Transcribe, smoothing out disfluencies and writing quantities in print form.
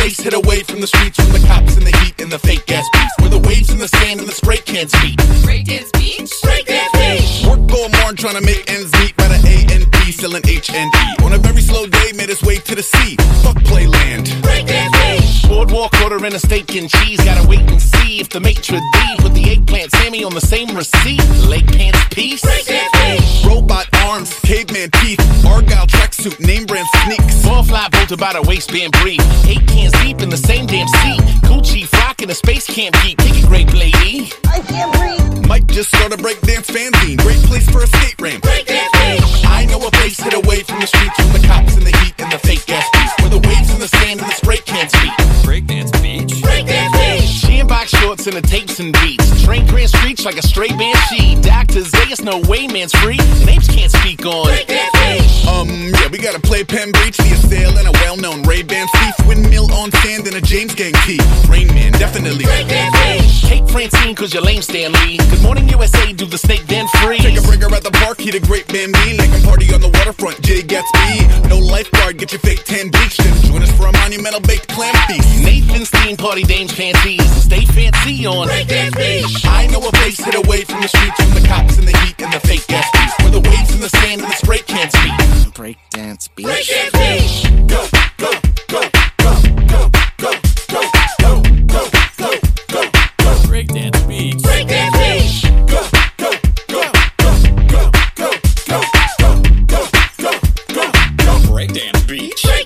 place hid away from the streets, from the cops and the heat and the fake ass beats, where the waves in the sand and the spray cans meet. Breakdance Beach? Breakdance Beach! Work all morning trying to make ends meet by the A&P, selling H&E. On a very slow day, made his way to the sea. Fuck Playland. Breakdance Beach! Boardwalk order and a steak and cheese. Gotta wait and see if the maitre d' put the eggplant Sammy on the same receipt. Lake pants piece. Breakdance Beach! Robot arms, caveman teeth, Argyle tracksuit, name brand sneaks. Ball fly bolted by the waistband brief. 8 cans deep in the same damn seat. Gucci frock in a space camp geek. Kick it, great lady. I can't breathe! Might just start a breakdance fanzine. Great place for a skate ramp. Breakdance Beach! I know a place hid away from the streets, from the cops and the heat and the fake ass beats, where the waves in the sand and the spray cans meet. Breakdance Beach? Breakdance Beach! Box shorts and the tapes and beats. Train grand streets like a stray banshee. Doctors, there's no way man's free. Names can't speak on. Breakdance Beach! Yeah, we gotta play Penn Beach, the sail and a well-known Ray-Ban thief. Windmill on sand and a James Gang tee. Rain Man, definitely. Breakdance Beach! Kate Francine, cause you're lame, Stanley. Good morning, USA, do the snake, then freeze. Take a breaker at the park, eat a great bambine. Like a party on the waterfront, Jay Gatsby. No lifeguard, get your fake tan beach. Then join us for a monumental baked clam feast. Nathan Steen, party dames, panties. Stay fancy on Breakdance Beach! I know a place hid away from the streets, from the cops and the heat and the fake ass beats, where the waves in the sand and the spray cans meet. Breakdance Beach? Breakdance Beach! Go, go, go, go, go, go, go, go, go, go, go, go. Breakdance Beach? Breakdance Beach! Go, go, go, go, go, go, go, go, go, go, go, go. Breakdance Beach?